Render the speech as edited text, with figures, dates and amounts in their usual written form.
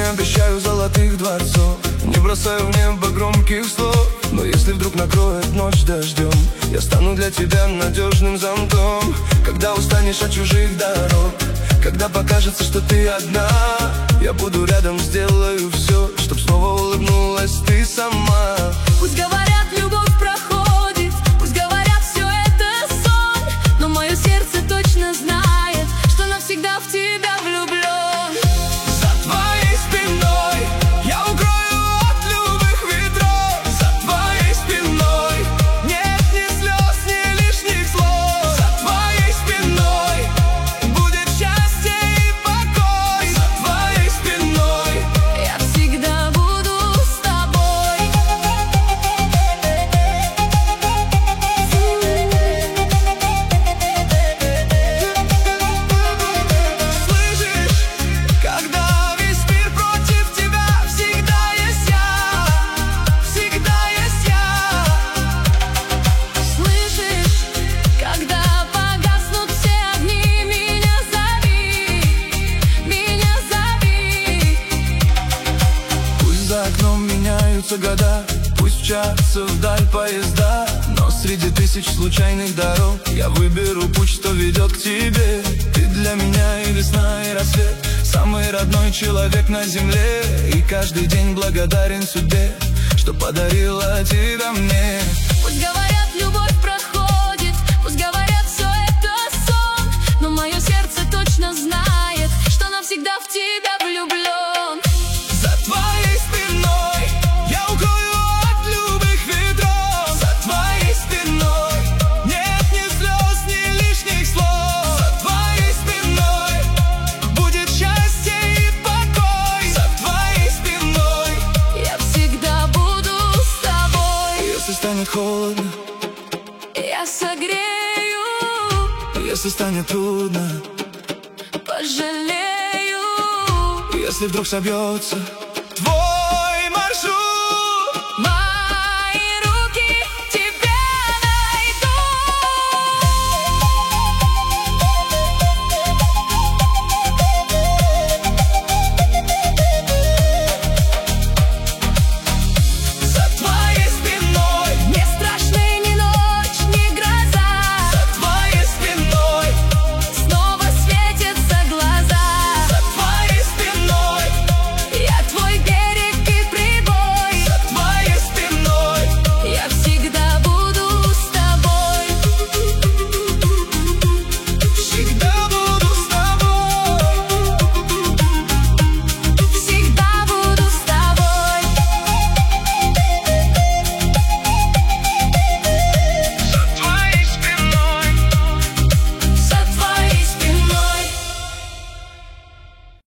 обещаю золотых дворцов, не бросаю в небо громких слов. Но если вдруг накроет ночь дождем, я стану для тебя надежным зонтом. Когда устанешь от чужих дорог, когда покажется, что ты одна, я буду рядом, сделаю все, чтоб снова улыбнулась ты сама. Пусть говорят, любовь проходит, пусть говорят, все это сон, но мое сердце точно знает, что навсегда в тебя влюблен. За твоей спиной я укрою от любых ветров. За твоей спиной нет ни слез, ни лишних слов. За твоей спиной будет счастье и покой. За твоей спиной Я всегда буду с тобой. слышишь, когда весь мир против тебя, всегда есть я, всегда есть я. Слышишь, когда погаснут все огни, меня зови, меня зови. Пусть за окном меняются года, пусть мчатся вдаль поезда, но среди тысяч случайных дорог я выберу путь, что ведет к тебе. Ты для меня и весна, и рассвет, самый родной человек на земле. И каждый день благодарен судьбе, что подарила тебя мне. Пусть говорят, любовь проходит, пусть говорят, все это сон, но мое сердце точно знает, что навсегда в тебя влюблен. За твоей спиной я укрою от любых ветров. За твоей спиной нет ни слез, ни лишних слов. За твоей спиной будет счастье и покой. За твоей спиной Я всегда буду с тобой. если станет холодно, Я согрею, если станет трудно, пожалею. если вдруг собьется